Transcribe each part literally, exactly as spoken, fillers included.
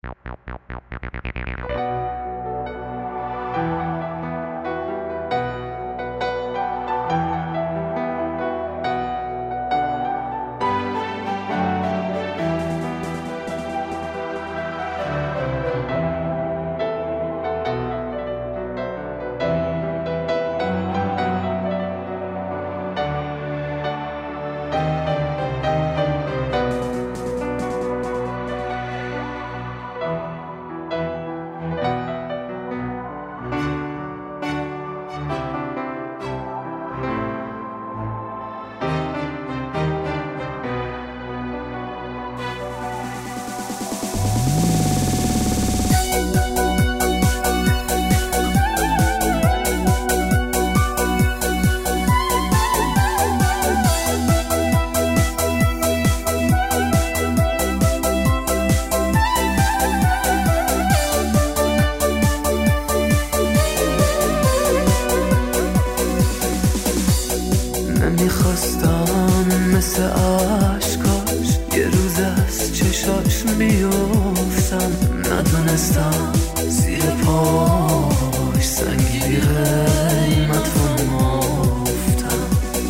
نمیخواستم مثل عشقاش یه روز از چشاش بیفتم، ندونستم زیر پاش سنگی بی قیمت فرمافتم.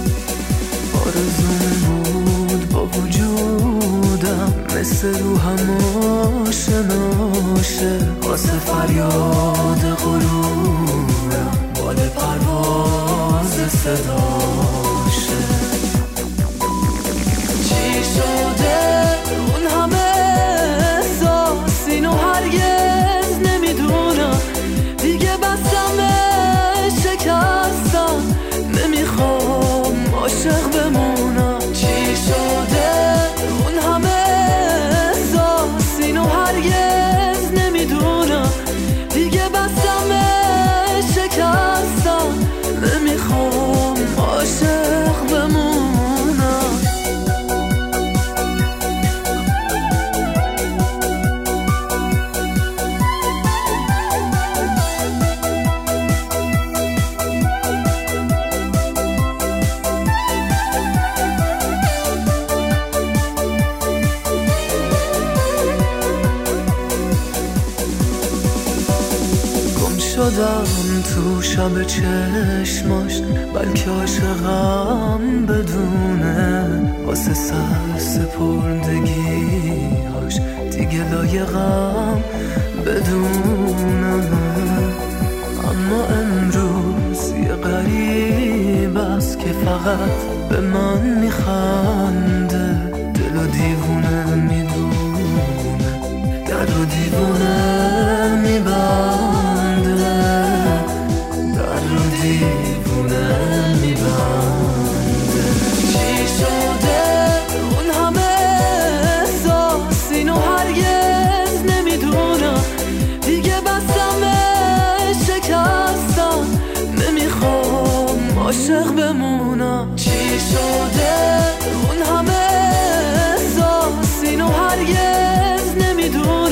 آرزوم بود با وجودم مثل روحم آشناشه، واسه فریاد غرورم بال پرواز صداشه. چی شده اون همه احساس، اینو هرگز نمیدونم، دیگه بستم شکستم، نمیخوام عاشق بمونم. چی شده اون همه احساس، اینو هرگز نمیدونم، دیگه بستم شکستم، نمیخوام عاشق بمونم. شدم تو شب چشماش، بلکه عاشقم بدونه، واسه سر سپردگیهاش دیگه لایقم بدونم. اما امروز یه غریب است که فقط به من میخنده، دل و دیوونه میدونه، در و دیوونه میبنده، دیوونه میبنده. چی شده اون همه احساس، اینو هرگز نمیدونم، دیگه بستم شکستم، نمیخوام عاشق بمونم. چی شده اون همه احساس، اینو هرگز نمیدونم،